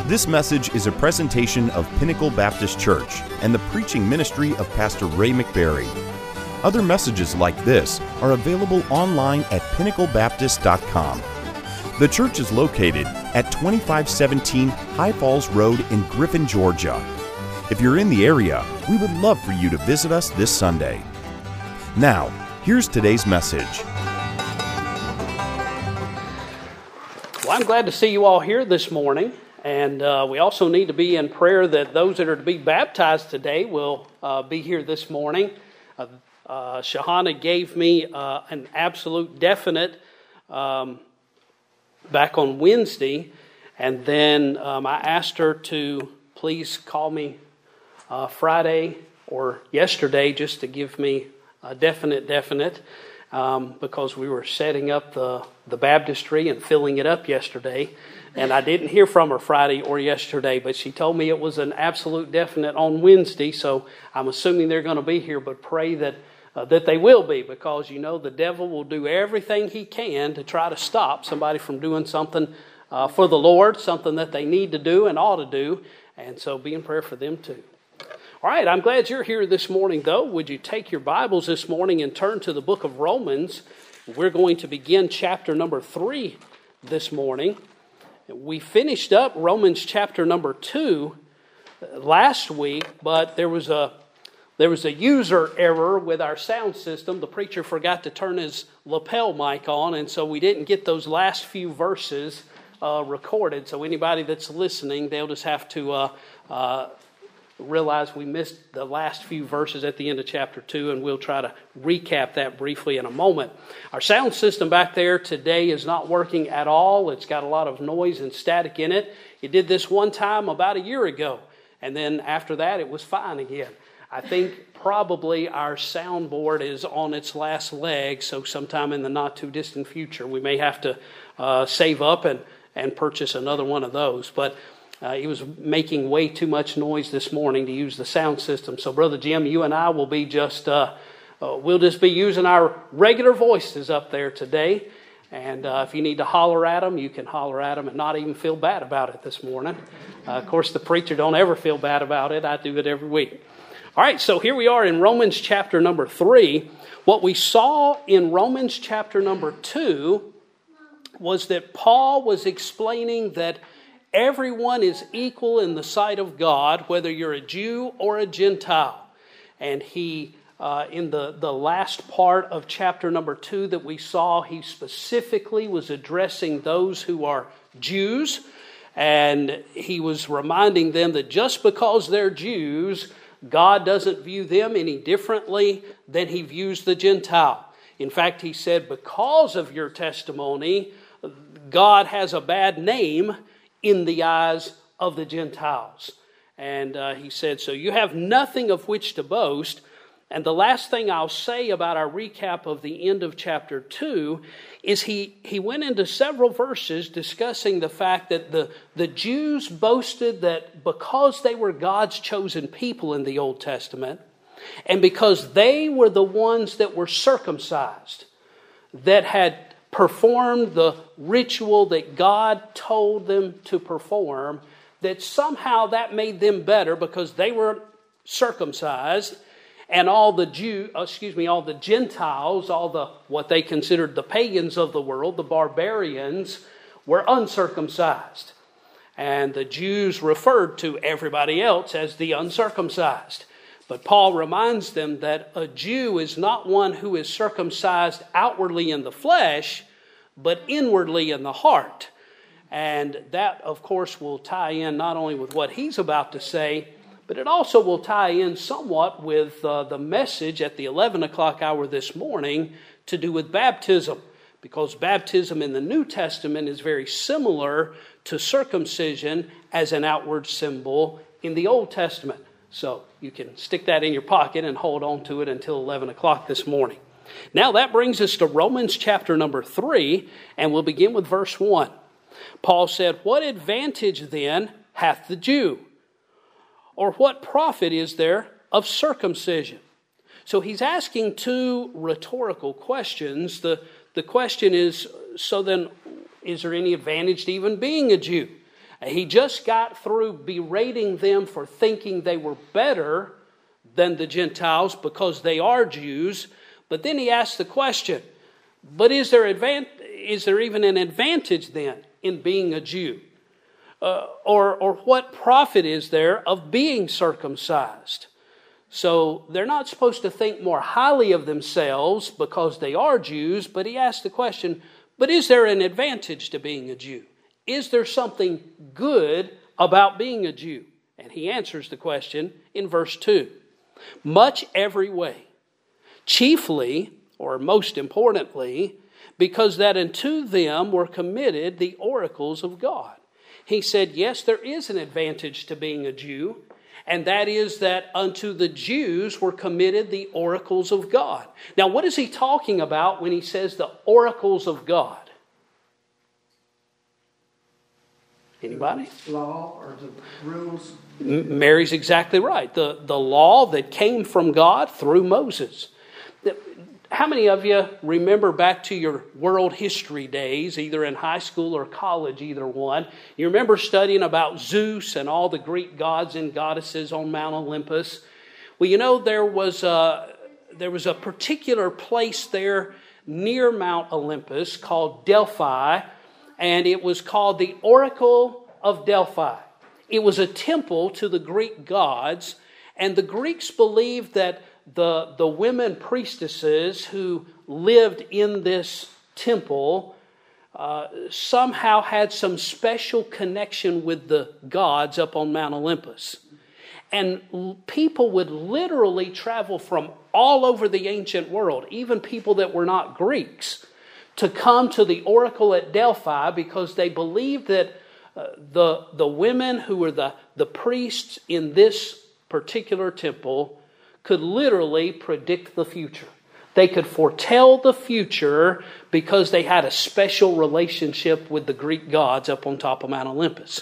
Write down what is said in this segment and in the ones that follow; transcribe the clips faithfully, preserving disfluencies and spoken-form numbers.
This message is a presentation of Pinnacle Baptist Church and the preaching ministry of Pastor Ray McBarry. Other messages like this are available online at pinnacle baptist dot com. The church is located at twenty-five seventeen High Falls Road in Griffin, Georgia. If you're in the area, we would love for you to visit us this Sunday. Now, here's today's message. Well, I'm glad to see you all here this morning, and uh, we also need to be in prayer that those that are to be baptized today will uh, be here this morning. Uh, uh, Shahana gave me uh, an absolute definite um, back on Wednesday, and then um, I asked her to please call me uh, Friday or yesterday just to give me a definite, definite. Um, because we were setting up the, the baptistry and filling it up yesterday. And I didn't hear from her Friday or yesterday, but she told me it was an absolute definite on Wednesday, so I'm assuming they're going to be here, but pray that uh, that they will be, because you know the devil will do everything he can to try to stop somebody from doing something uh, for the Lord, something that they need to do and ought to do, and so be in prayer for them too. All right, I'm glad you're here this morning, though. Would you take your Bibles this morning and turn to the book of Romans? We're going to begin chapter number three this morning. We finished up Romans chapter number two last week, but there was a there was a user error with our sound system. The preacher forgot to turn his lapel mic on, and so we didn't get those last few verses uh, recorded. So anybody that's listening, they'll just have to Uh, uh, realize we missed the last few verses at the end of chapter two, and we'll try to recap that briefly in a moment. Our sound system back there today is not working at all. It's got a lot of noise and static in it. It did this one time about a year ago, and then after that it was fine again. I think probably our soundboard is on its last leg, so sometime in the not too distant future we may have to uh, save up and, and purchase another one of those. But Uh, he was making way too much noise this morning to use the sound system. So, Brother Jim, you and I will be just, uh, uh, we'll just be using our regular voices up there today. And uh, if you need to holler at them, you can holler at them and not even feel bad about it this morning. Uh, of course, the preacher don't ever feel bad about it. I do it every week. All right, so here we are in Romans chapter number three. What we saw in Romans chapter number two was that Paul was explaining that everyone is equal in the sight of God, whether you're a Jew or a Gentile. And he, uh, in the, the last part of chapter number two that we saw, he specifically was addressing those who are Jews. And he was reminding them that just because they're Jews, God doesn't view them any differently than he views the Gentile. In fact, he said, because of your testimony, God has a bad name in the eyes of the Gentiles. And uh, he said, so you have nothing of which to boast. And the last thing I'll say about our recap of the end of chapter two is he, he went into several verses discussing the fact that the, the Jews boasted that because they were God's chosen people in the Old Testament, and because they were the ones that were circumcised, that had performed the ritual that God told them to perform, that somehow that made them better because they were circumcised, and all the Jew, excuse me, all the Gentiles, all the what they considered the pagans of the world, the barbarians, were uncircumcised. And the Jews referred to everybody else as the uncircumcised. But Paul reminds them that a Jew is not one who is circumcised outwardly in the flesh, but inwardly in the heart. And that, of course, will tie in not only with what he's about to say, but it also will tie in somewhat with uh, the message at the eleven o'clock hour this morning to do with baptism. Because baptism in the New Testament is very similar to circumcision as an outward symbol in the Old Testament. So you can stick that in your pocket and hold on to it until eleven o'clock this morning. Now that brings us to Romans chapter number three, and we'll begin with verse one. Paul said, what advantage then hath the Jew? Or what profit is there of circumcision? So he's asking two rhetorical questions. The, the question is, so then, is there any advantage to even being a Jew? He just got through berating them for thinking they were better than the Gentiles because they are Jews. But then he asked the question, but is there, advan- is there even an advantage then in being a Jew? Uh, or, or what profit is there of being circumcised? So they're not supposed to think more highly of themselves because they are Jews, but he asked the question, but is there an advantage to being a Jew? Is there something good about being a Jew? And he answers the question in verse two. Much every way, chiefly, or most importantly, because that unto them were committed the oracles of God. He said, yes, there is an advantage to being a Jew, and that is that unto the Jews were committed the oracles of God. Now, what is he talking about when he says the oracles of God? Anybody? Law or the rules? Mary's exactly right. The, the law that came from God through Moses. How many of you remember back to your world history days, either in high school or college, either one? You remember studying about Zeus and all the Greek gods and goddesses on Mount Olympus? Well, you know, there was a, there was a particular place there near Mount Olympus called Delphi, and it was called the Oracle of Delphi. It was a temple to the Greek gods, and the Greeks believed that the, the women priestesses who lived in this temple uh, somehow had some special connection with the gods up on Mount Olympus. And people would literally travel from all over the ancient world, even people that were not Greeks, to come to the oracle at Delphi because they believed that uh, the, the women who were the, the priests in this particular temple could literally predict the future. They could foretell the future because they had a special relationship with the Greek gods up on top of Mount Olympus.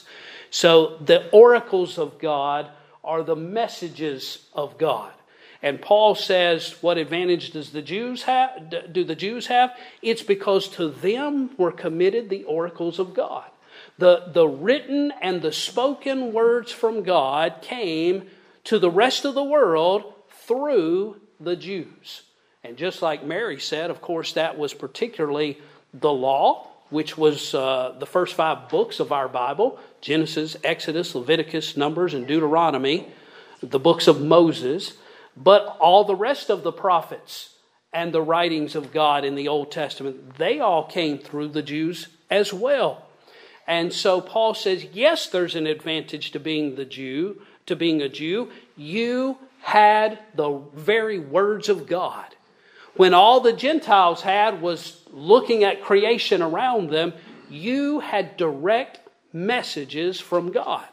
So the oracles of God are the messages of God. And Paul says, what advantage does the Jews have? Do the Jews have? It's because to them were committed the oracles of God. The, the written and the spoken words from God came to the rest of the world through the Jews. And just like Mary said, of course, that was particularly the law, which was uh, the first five books of our Bible, Genesis, Exodus, Leviticus, Numbers, and Deuteronomy, the books of Moses. But all the rest of the prophets and the writings of God in the Old Testament, they all came through the Jews as well. And so Paul says, yes, there's an advantage to being the Jew, to being a Jew. You had the very words of God. When all the Gentiles had was looking at creation around them, you had direct messages from God.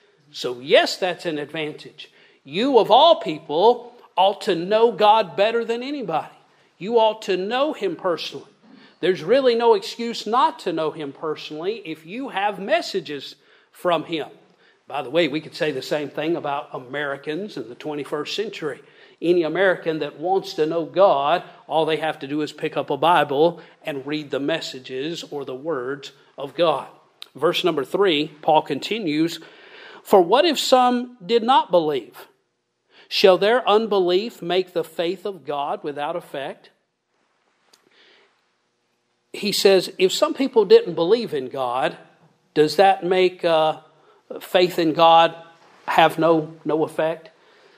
So yes, that's an advantage. You of all people ought to know God better than anybody. You ought to know Him personally. There's really no excuse not to know Him personally if you have messages from Him. By the way, we could say the same thing about Americans in the twenty-first century. Any American that wants to know God, all they have to do is pick up a Bible and read the messages or the words of God. Verse number three, Paul continues, "For what if some did not believe? Shall their unbelief make the faith of God without effect?" He says, if some people didn't believe in God, does that make uh, faith in God have no, no effect?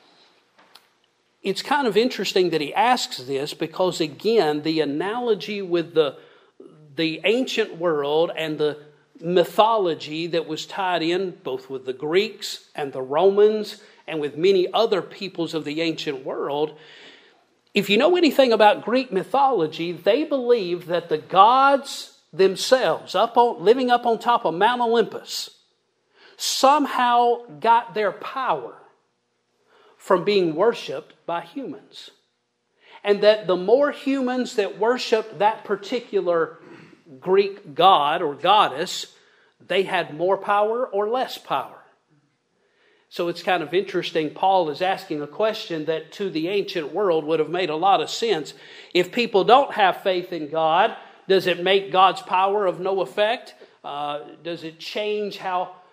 It's kind of interesting that he asks this because, again, the analogy with the, the ancient world and the mythology that was tied in both with the Greeks and the Romans and with many other peoples of the ancient world. If you know anything about Greek mythology, they believed that the gods themselves, up on, living up on top of Mount Olympus, somehow got their power from being worshipped by humans. And that the more humans that worshiped that particular Greek god or goddess, they had more power or less power. So it's kind of interesting. Paul is asking a question that to the ancient world would have made a lot of sense. If people don't have faith in God, does it make God's power of no effect? Uh, does it change how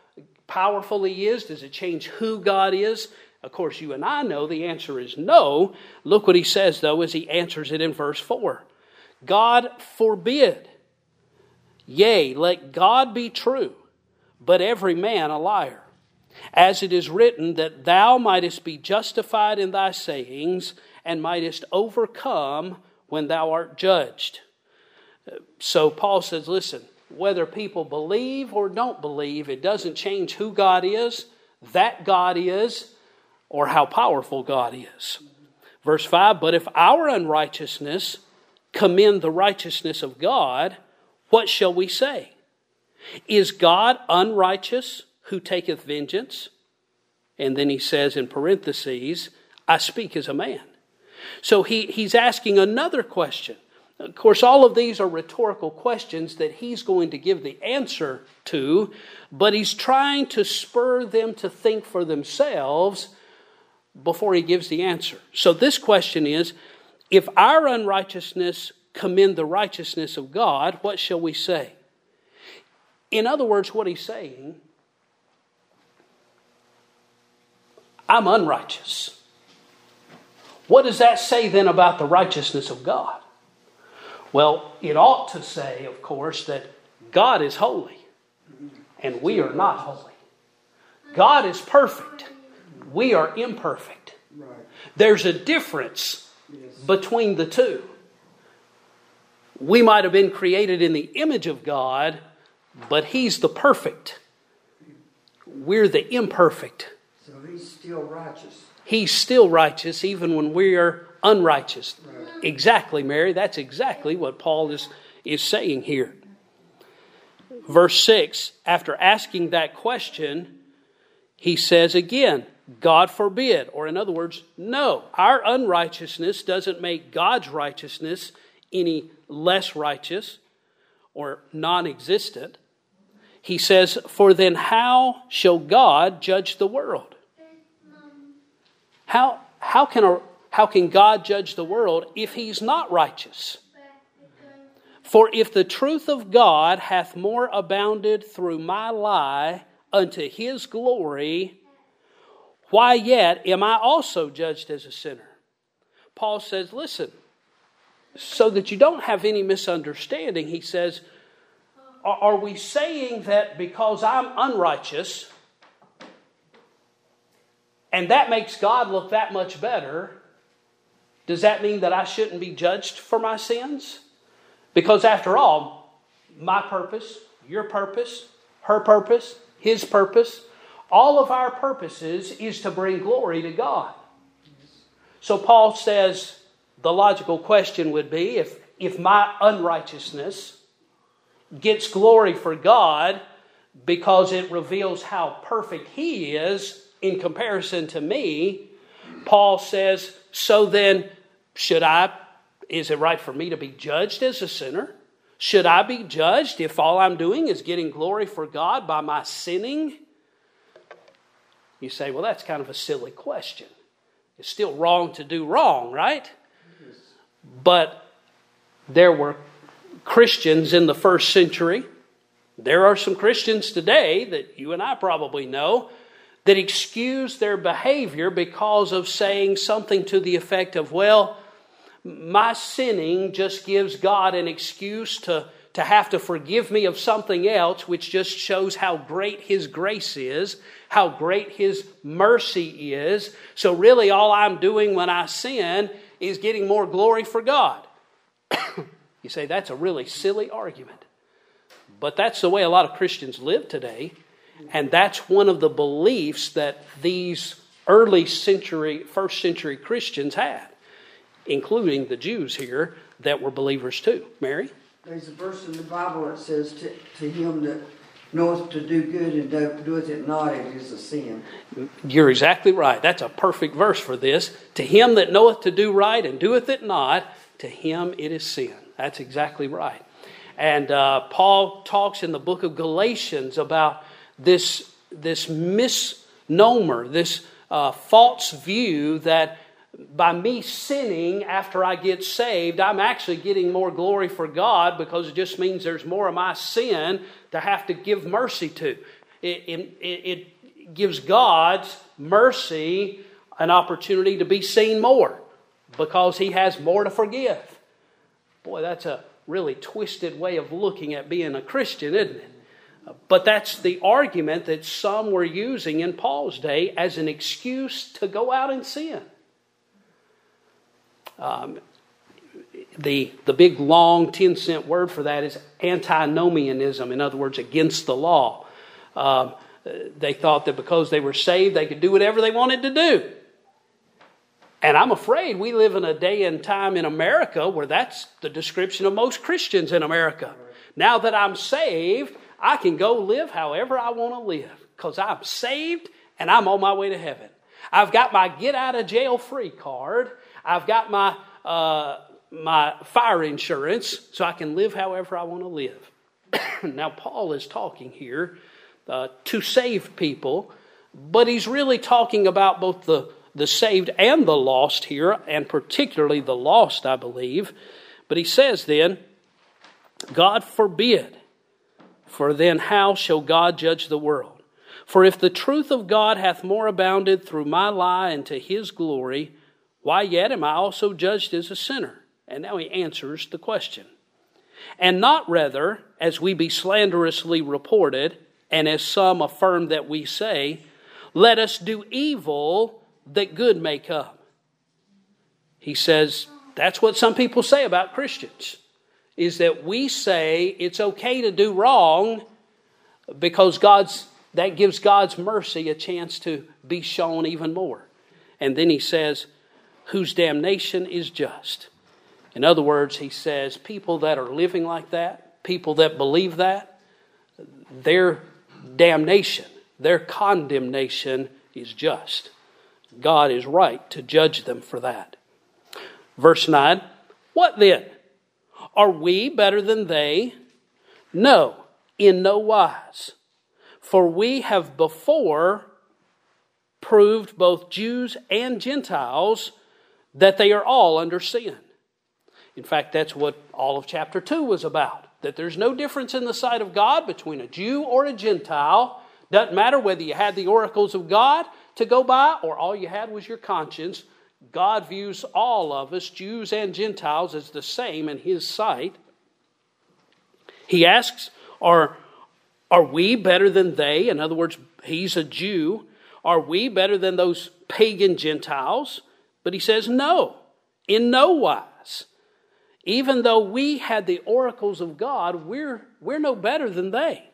powerful He is? Does it change who God is? Of course, you and I know the answer is no. Look what He says, though, as He answers it in verse four. God forbid. Yea, let God be true, but every man a liar. As it is written, that thou mightest be justified in thy sayings, and mightest overcome when thou art judged. So Paul says, listen, whether people believe or don't believe, it doesn't change who God is, that God is, or how powerful God is. Verse five, but if our unrighteousness commend the righteousness of God, what shall we say? Is God unrighteous who taketh vengeance? And then he says in parentheses, I speak as a man. So he, he's asking another question. Of course, all of these are rhetorical questions that he's going to give the answer to, but he's trying to spur them to think for themselves before he gives the answer. So this question is, if our unrighteousness commend the righteousness of God, what shall we say? In other words, what he's saying, I'm unrighteous. What does that say then about the righteousness of God? Well, it ought to say, of course, that God is holy and we are not holy. God is perfect. We are imperfect. There's a difference between the two. We might have been created in the image of God, but He's the perfect. We're the imperfect. So He's still righteous. He's still righteous even when we're unrighteous. Right. Exactly, Mary. That's exactly what Paul is, is saying here. Verse six, after asking that question, he says again, God forbid. Or in other words, no, our unrighteousness doesn't make God's righteousness any less righteous or non-existent. He says, for then how shall God judge the world? How, how can a, how can God judge the world if He's not righteous? For if the truth of God hath more abounded through my lie unto His glory, why yet am I also judged as a sinner? Paul says, listen, so that you don't have any misunderstanding, he says, are we saying that because I'm unrighteous, and that makes God look that much better, does that mean that I shouldn't be judged for my sins? Because after all, my purpose, your purpose, her purpose, his purpose, all of our purposes is to bring glory to God. So Paul says the logical question would be, if, if my unrighteousness gets glory for God because it reveals how perfect He is in comparison to me, Paul says, so then should I, is it right for me to be judged as a sinner? Should I be judged if all I'm doing is getting glory for God by my sinning? You say, well, that's kind of a silly question. It's still wrong to do wrong, right? But there were Christians in the first century. There are some Christians today that you and I probably know that excuse their behavior because of saying something to the effect of, well, my sinning just gives God an excuse to, to have to forgive me of something else, which just shows how great His grace is, how great His mercy is. So really all I'm doing when I sin is getting more glory for God. You say, that's a really silly argument. But that's the way a lot of Christians live today. And that's one of the beliefs that these early century, first century Christians had, including the Jews here that were believers too. Mary? There's a verse in the Bible that says, to, to him that knoweth to do good and do, doeth it not, it is a sin. You're exactly right. That's a perfect verse for this. To him that knoweth to do right and doeth it not, to him it is sin. That's exactly right. And uh, Paul talks in the book of Galatians about this, this misnomer, this uh, false view that by me sinning after I get saved, I'm actually getting more glory for God because it just means there's more of my sin to have to give mercy to. it, it, it gives God's mercy an opportunity to be seen more because He has more to forgive. Boy, that's a really twisted way of looking at being a Christian, isn't it? But that's the argument that some were using in Paul's day as an excuse to go out and sin. Um, the, the big long ten cent word for that is antinomianism. In other words, against the law. Um, they thought that because they were saved, they could do whatever they wanted to do. And I'm afraid we live in a day and time in America where that's the description of most Christians in America. Now that I'm saved, I can go live however I want to live because I'm saved and I'm on my way to heaven. I've got my get out of jail free card. I've got my uh, my fire insurance so I can live however I want to live. Now Paul is talking here uh, to save people, but he's really talking about both the the saved and the lost here, and particularly the lost, I believe. But he says then, God forbid, for then how shall God judge the world? For if the truth of God hath more abounded through my lie unto His glory, why yet am I also judged as a sinner? And now he answers the question. And not rather, as we be slanderously reported, and as some affirm that we say, let us do evil that good may come. He says, that's what some people say about Christians, is that we say it's okay to do wrong because God's that gives God's mercy a chance to be shown even more. And then he says, whose damnation is just. In other words, he says, people that are living like that, people that believe that, their damnation, their condemnation is just. God is right to judge them for that. Verse nine, what then? Are we better than they? No, in no wise. For we have before proved both Jews and Gentiles that they are all under sin. In fact, that's what all of chapter two was about. That there's no difference in the sight of God between a Jew or a Gentile. Doesn't matter whether you had the oracles of God to go by or all you had was your conscience. God views all of us, Jews and Gentiles, as the same in His sight. He asks, are, are we better than they? In other words, he's a Jew. Are we better than those pagan Gentiles? But he says, no, in no wise. Even though we had the oracles of God, we're, we're no better than they.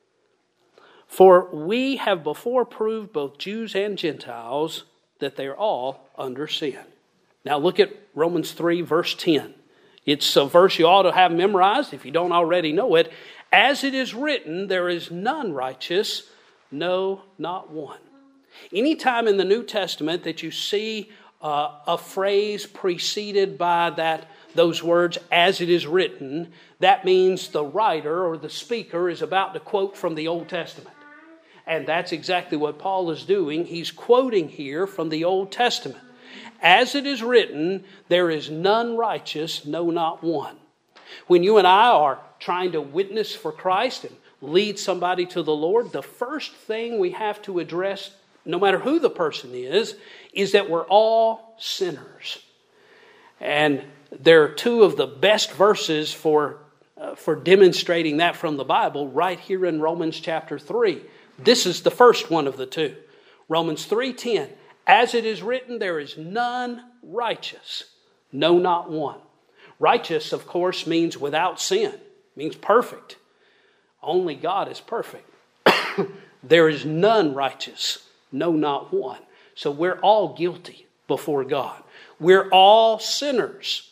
For we have before proved both Jews and Gentiles that they are all under sin. Now look at Romans three, verse ten. It's a verse you ought to have memorized if you don't already know it. As it is written, there is none righteous, no, not one. Anytime in the New Testament that you see uh, a phrase preceded by that those words, as it is written, that means the writer or the speaker is about to quote from the Old Testament. And that's exactly what Paul is doing. He's quoting here from the Old Testament. As it is written, there is none righteous, no, not one. When you and I are trying to witness for Christ and lead somebody to the Lord, the first thing we have to address, no matter who the person is, is that we're all sinners. And there are two of the best verses for, uh, for demonstrating that from the Bible right here in Romans chapter three. This is the first one of the two. Romans three ten. As it is written, there is none righteous, no, not one. Righteous, of course, means without sin. Means perfect. Only God is perfect. There is none righteous, no, not one. So we're all guilty before God. We're all sinners,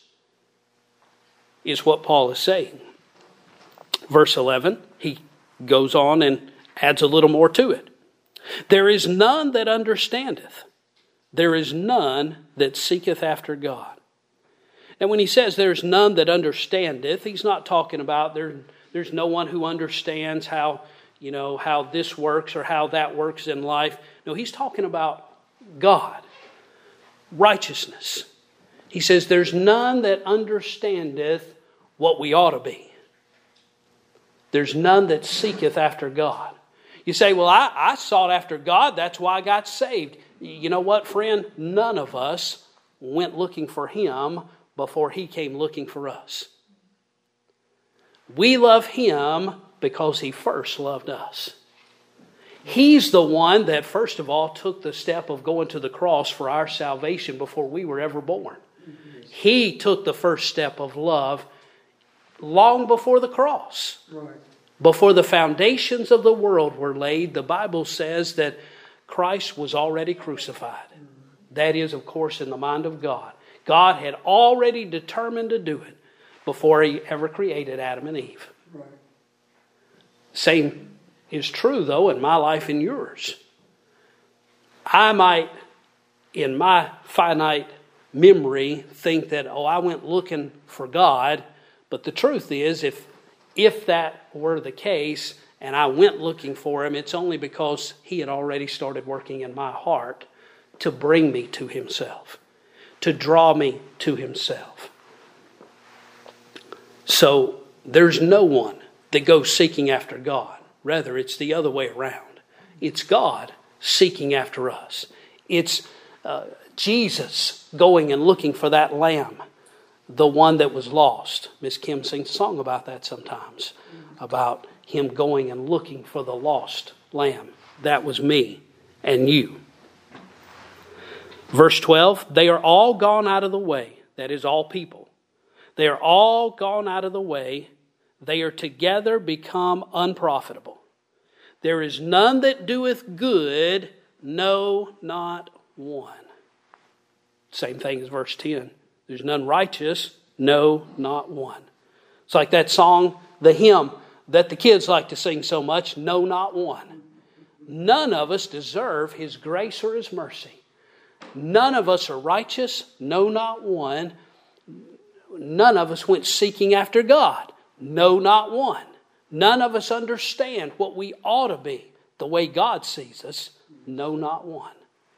is what Paul is saying. Verse eleven, he goes on and adds a little more to it. There is none that understandeth. There is none that seeketh after God. Now when he says there's none that understandeth, he's not talking about there, there's no one who understands how, you know, how this works or how that works in life. No, he's talking about God, righteousness. He says there's none that understandeth what we ought to be. There's none that seeketh after God. You say, well, I, I sought after God. That's why I got saved. You know what, friend? None of us went looking for Him before He came looking for us. We love Him because He first loved us. He's the one that first of all took the step of going to the cross for our salvation before we were ever born. He took the first step of love long before the cross. Right. Before the foundations of the world were laid, the Bible says that Christ was already crucified. That is, of course, in the mind of God. God had already determined to do it before He ever created Adam and Eve. Right. Same is true, though, in my life and yours. I might, in my finite memory, think that, oh, I went looking for God. But the truth is, if if that were the case, and I went looking for Him, it's only because He had already started working in my heart to bring me to Himself, to draw me to Himself. So there's no one that goes seeking after God. Rather, it's the other way around. It's God seeking after us. It's uh, Jesus going and looking for that lamb, the one that was lost. Miss Kim sings a song about that sometimes, about Him going and looking for the lost lamb. That was me and you. Verse twelve, they are all gone out of the way. That is, all people. They are all gone out of the way. They are together become unprofitable. There is none that doeth good, no, not one. Same thing as verse ten. There's none righteous, no, not one. It's like that song, the hymn that the kids like to sing so much, no, not one. None of us deserve His grace or His mercy. None of us are righteous, no, not one. None of us went seeking after God, no, not one. None of us understand what we ought to be the way God sees us, no, not one.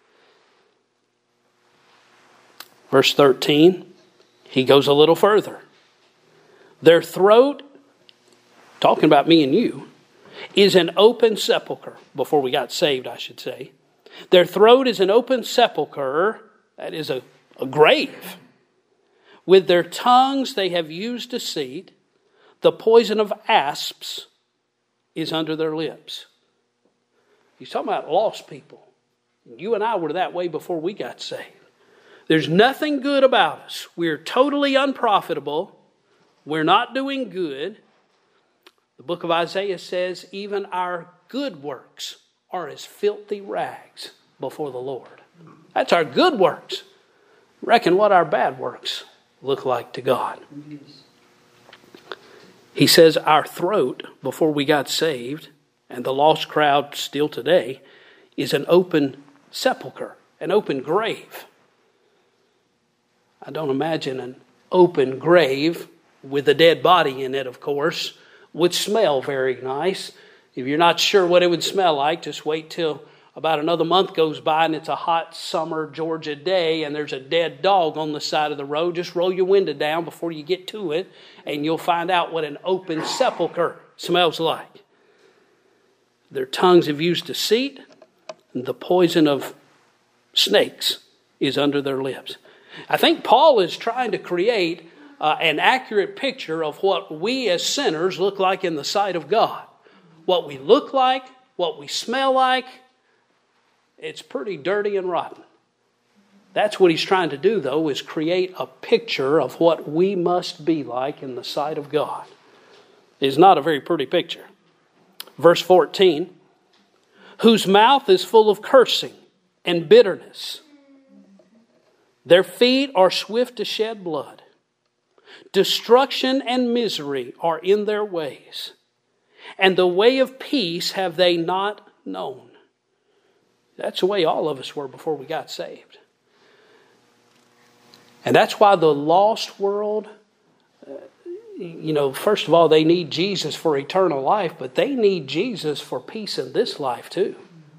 Verse thirteen, he goes a little further. Their throat, talking about me and you, is an open sepulcher. Before we got saved, I should say. Their throat is an open sepulcher, that is a, a grave. With their tongues they have used deceit. The poison of asps is under their lips. He's talking about lost people. You and I were that way before we got saved. There's nothing good about us. We're totally unprofitable. We're not doing good. The book of Isaiah says even our good works are as filthy rags before the Lord. That's our good works. Reckon what our bad works look like to God. He says our throat, before we got saved, and the lost crowd still today, is an open sepulcher, an open grave. I don't imagine an open grave with a dead body in it, of course, would smell very nice. If you're not sure what it would smell like, just wait till about another month goes by and it's a hot summer Georgia day and there's a dead dog on the side of the road. Just roll your window down before you get to it and you'll find out what an open sepulcher smells like. Their tongues have used deceit, and the poison of snakes is under their lips. I think Paul is trying to create uh, an accurate picture of what we as sinners look like in the sight of God. What we look like, what we smell like, it's pretty dirty and rotten. That's what he's trying to do, though, is create a picture of what we must be like in the sight of God. It's not a very pretty picture. Verse fourteen, whose mouth is full of cursing and bitterness. Their feet are swift to shed blood. Destruction and misery are in their ways. And the way of peace have they not known. That's the way all of us were before we got saved. And that's why the lost world, uh, you know, first of all, they need Jesus for eternal life, but they need Jesus for peace in this life too.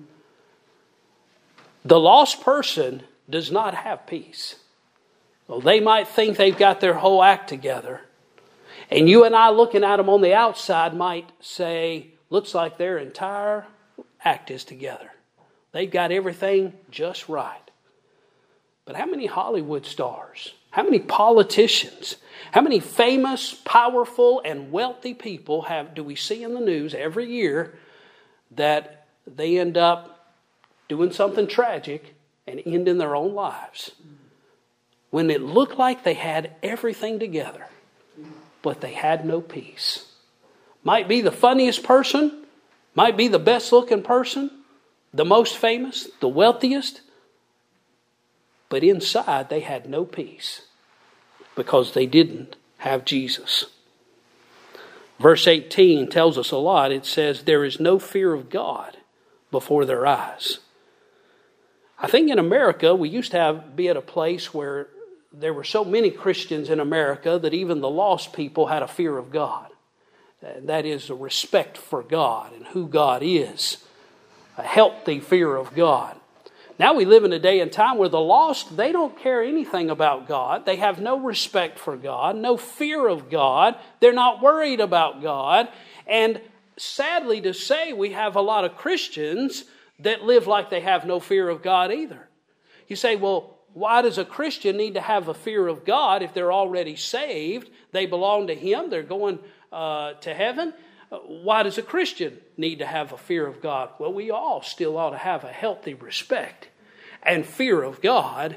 The lost person does not have peace. Well, they might think they've got their whole act together. And you and I looking at them on the outside might say, looks like their entire act is together. They've got everything just right. But how many Hollywood stars, how many politicians, how many famous, powerful, and wealthy people have do we see in the news every year that they end up doing something tragic and ending their own lives when it looked like they had everything together, but they had no peace? Might be the funniest person, might be the best looking person, the most famous, the wealthiest, but inside they had no peace because they didn't have Jesus. Verse eighteen tells us a lot. It says, there is no fear of God before their eyes. I think in America, we used to have be at a place where there were so many Christians in America that even the lost people had a fear of God. That is a respect for God and who God is. A healthy fear of God. Now we live in a day and time where the lost, they don't care anything about God. They have no respect for God, no fear of God. They're not worried about God. And sadly to say, we have a lot of Christians that live like they have no fear of God either. You say, well, why does a Christian need to have a fear of God if they're already saved? They belong to Him. They're going uh, to heaven. Why does a Christian need to have a fear of God? Well, we all still ought to have a healthy respect and fear of God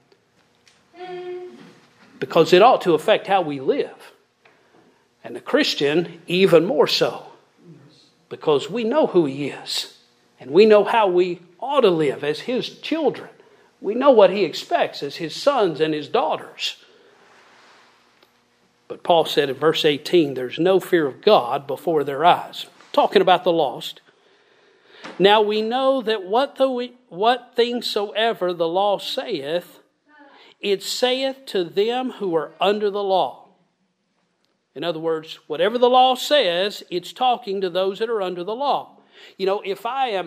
because it ought to affect how we live. And the Christian even more so because we know who He is and we know how we ought to live as His children. We know what He expects as His sons and His daughters. But Paul said in verse eighteen, there's no fear of God before their eyes. Talking about the lost. Now we know that what, the, what things soever the law saith, it saith to them who are under the law. In other words, whatever the law says, it's talking to those that are under the law. You know, if I am,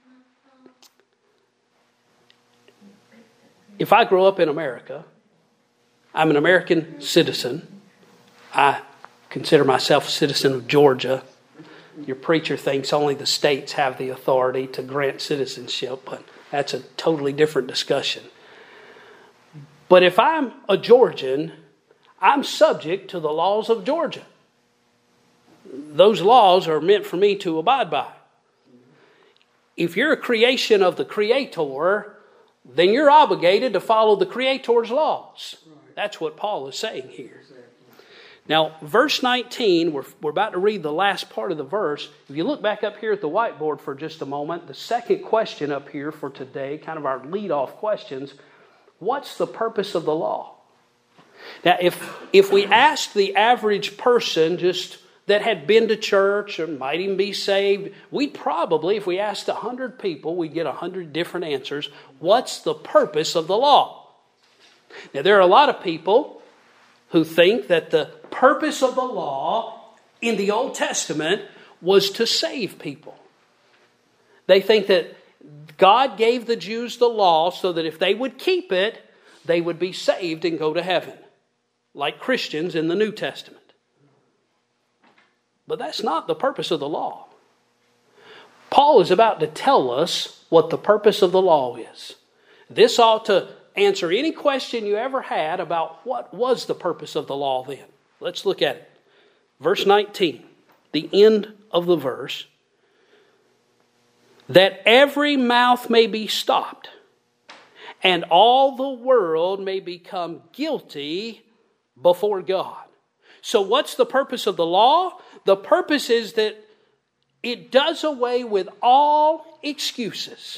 if I grow up in America, I'm an American citizen. I consider myself a citizen of Georgia. Your preacher thinks only the states have the authority to grant citizenship, but that's a totally different discussion. But if I'm a Georgian, I'm subject to the laws of Georgia. Those laws are meant for me to abide by. If you're a creation of the Creator, then you're obligated to follow the Creator's laws. That's what Paul is saying here. Now, verse nineteen, we're, we're about to read the last part of the verse. If you look back up here at the whiteboard for just a moment, the second question up here for today, kind of our lead-off questions, what's the purpose of the law? Now, if if we asked the average person just that had been to church or might even be saved, we'd probably, if we asked a hundred people, we'd get a hundred different answers. What's the purpose of the law? Now, there are a lot of people who think that the purpose of the law in the Old Testament was to save people. They think that God gave the Jews the law so that if they would keep it, they would be saved and go to heaven, like Christians in the New Testament. But that's not the purpose of the law. Paul is about to tell us what the purpose of the law is. This ought to answer any question you ever had about what was the purpose of the law then. Let's look at it. Verse nineteen, the end of the verse. That every mouth may be stopped, and all the world may become guilty before God. So what's the purpose of the law? The purpose is that it does away with all excuses.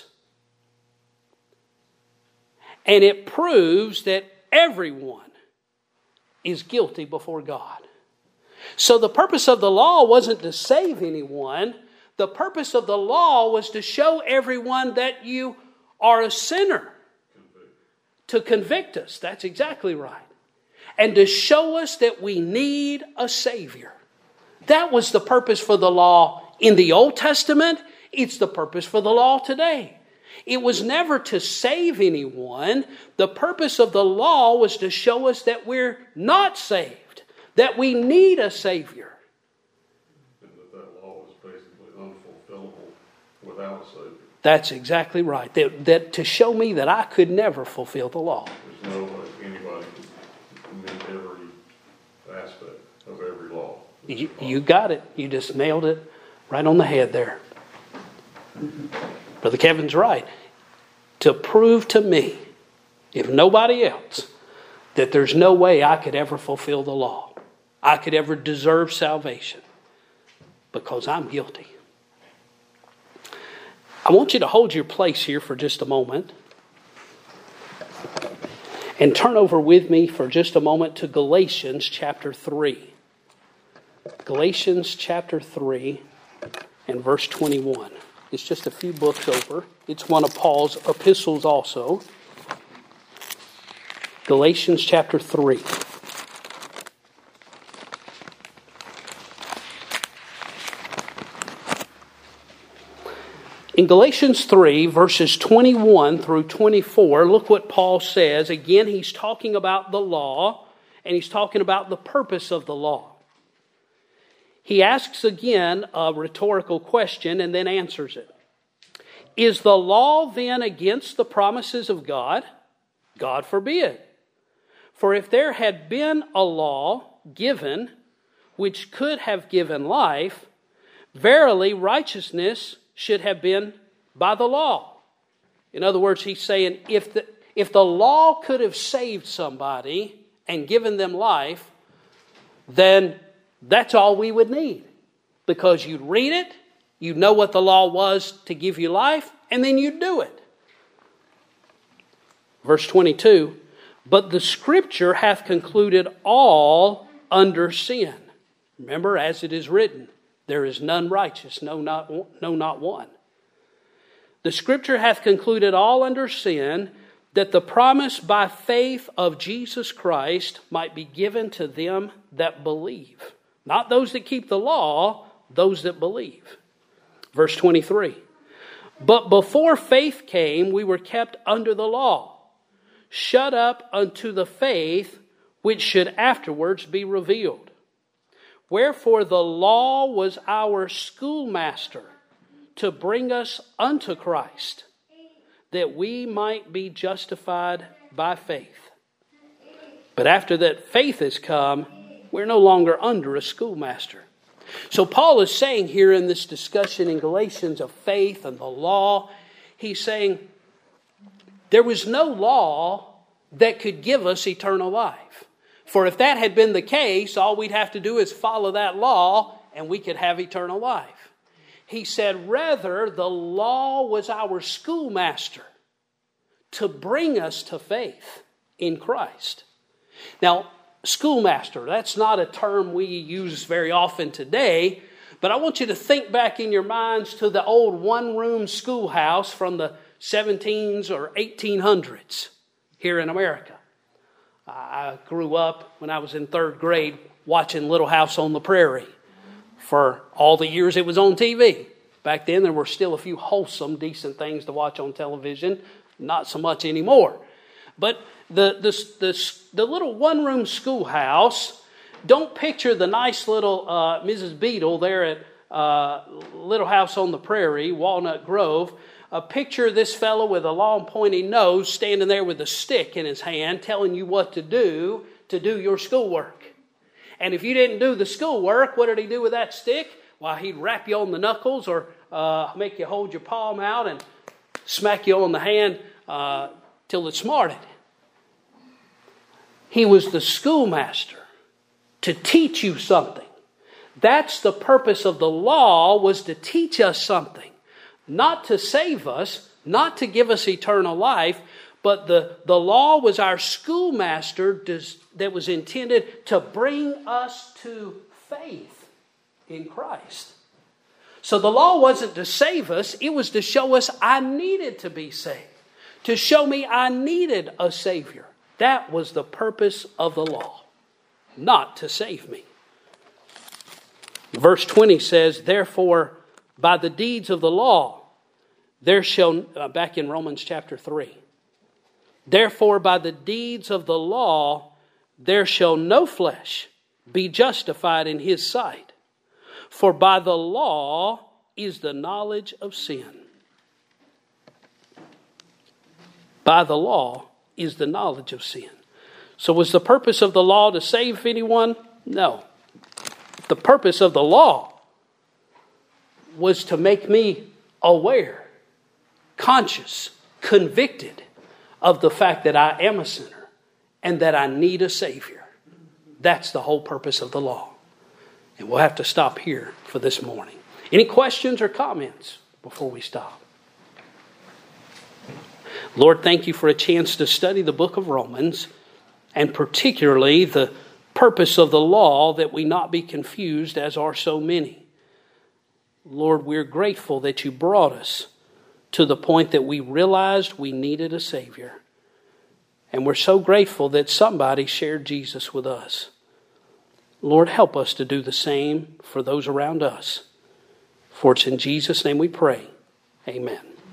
And it proves that everyone is guilty before God. So the purpose of the law wasn't to save anyone. The purpose of the law was to show everyone that you are a sinner. To convict us. That's exactly right. And to show us that we need a Savior. That was the purpose for the law in the Old Testament. It's the purpose for the law today. It was never to save anyone. The purpose of the law was to show us that we're not saved, that we need a Savior. And that that law was basically unfulfillable without without a Savior. That's exactly right. That, that to show me that I could never fulfill the law. There's no way anybody can meet every aspect of every law. You, you got it. You just nailed it right on the head there. Brother Kevin's right. To prove to me, if nobody else, that there's no way I could ever fulfill the law. I could ever deserve salvation. Because I'm guilty. I want you to hold your place here for just a moment. And turn over with me for just a moment to Galatians chapter three. Galatians chapter three and verse twenty-one. It's just a few books over. It's one of Paul's epistles also. Galatians chapter three. In Galatians three, verses twenty-one through twenty-four, look what Paul says. Again, he's talking about the law, and he's talking about the purpose of the law. He asks again a rhetorical question and then answers it. Is the law then against the promises of God? God forbid. For if there had been a law given which could have given life, verily righteousness should have been by the law. In other words, he's saying if the, if the law could have saved somebody and given them life, then that's all we would need. Because you'd read it, you'd know what the law was to give you life, and then you'd do it. Verse twenty-two, but the Scripture hath concluded all under sin. Remember, as it is written, there is none righteous, no not, no, not one. The Scripture hath concluded all under sin, that the promise by faith of Jesus Christ might be given to them that believe. Not those that keep the law, those that believe. Verse twenty-three. But before faith came, we were kept under the law, shut up unto the faith which should afterwards be revealed. Wherefore the law was our schoolmaster to bring us unto Christ, that we might be justified by faith. But after that faith has come, we're no longer under a schoolmaster. So Paul is saying here in this discussion in Galatians of faith and the law, he's saying there was no law that could give us eternal life. For if that had been the case, all we'd have to do is follow that law and we could have eternal life. He said, rather, the law was our schoolmaster to bring us to faith in Christ. Now, schoolmaster, that's not a term we use very often today, but I want you to think back in your minds to the old one-room schoolhouse from the seventeens or eighteen hundreds here in America. I grew up when I was in third grade watching Little House on the Prairie for all the years it was on T V. Back then there were still a few wholesome, decent things to watch on television. Not so much anymore. But the, the, the, the little one-room schoolhouse, don't picture the nice little uh, Missus Beadle there at uh, Little House on the Prairie, Walnut Grove. Uh, picture this fellow with a long pointy nose standing there with a stick in his hand telling you what to do to do your schoolwork. And if you didn't do the schoolwork, what did he do with that stick? Well, he'd rap you on the knuckles or uh, make you hold your palm out and smack you on the hand uh, till it smarted. He was the schoolmaster to teach you something. That's the purpose of the law, was to teach us something. Not to save us, not to give us eternal life, but the, the law was our schoolmaster that was intended to bring us to faith in Christ. So the law wasn't to save us, it was to show us I needed to be saved. To show me I needed a Savior. That was the purpose of the law, not to save me. Verse twenty says, therefore, by the deeds of the law, there shall, uh, back in Romans chapter three, therefore by the deeds of the law, there shall no flesh be justified in his sight. For by the law is the knowledge of sin. by the law is the knowledge of sin. So was the purpose of the law to save anyone? No. The purpose of the law was to make me aware, conscious, convicted of the fact that I am a sinner and that I need a Savior. That's the whole purpose of the law. And we'll have to stop here for this morning. Any questions or comments before we stop? Lord, thank you for a chance to study the book of Romans, and particularly the purpose of the law, that we not be confused as are so many. Lord, we're grateful that you brought us to the point that we realized we needed a Savior. And we're so grateful that somebody shared Jesus with us. Lord, help us to do the same for those around us. For it's in Jesus' name we pray. Amen.